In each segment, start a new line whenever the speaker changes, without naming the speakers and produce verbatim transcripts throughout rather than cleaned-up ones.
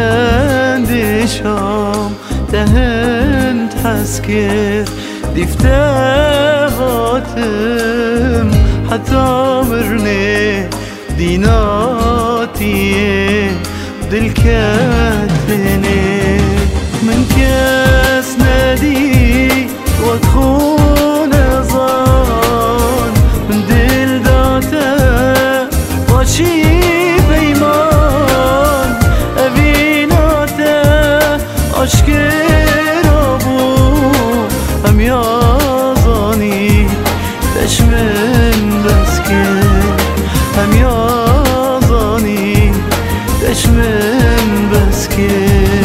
تهند شام تهند حسكر دفتهاتم حتى مرني ديناتي دلكتني من كاس نادي وتخون ظان من دل داتا وشي بيمان أبيناتا أشكر أبو هم يازاني تشمن بسكر هم يازاني تشمن بسكر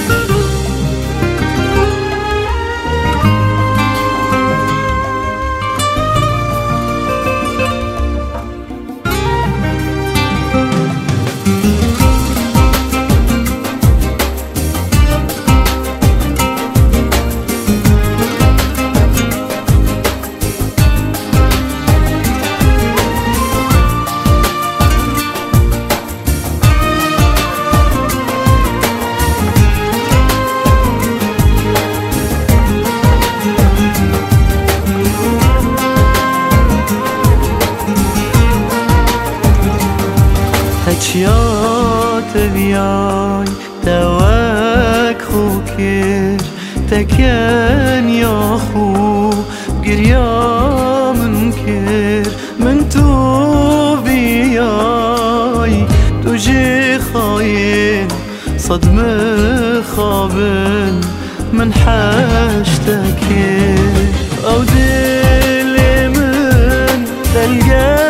هجيات بياي تواك خوكر تكن يا خو قريا منكر من تو بياي تجي خاين صدم خابن من حشتكر او دل من تلقى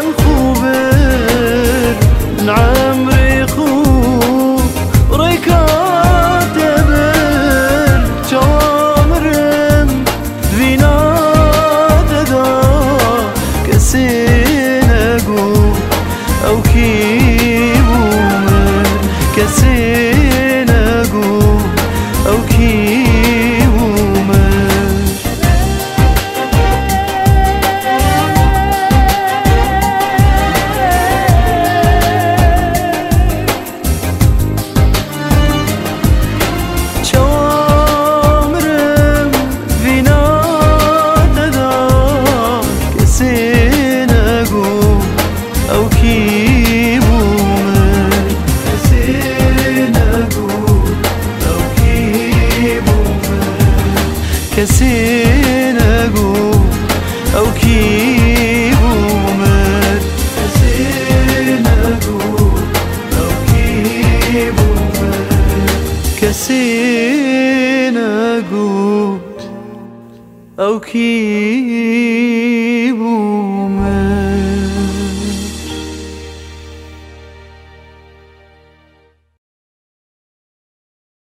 عمري خوب ريكات بل جوامرم فينا تدا كسينقو أو كيبومر كسينقو أو كيبومر كسينقو أو كيبومر كسينقو أو كيبومر كسينقو أو كيبومر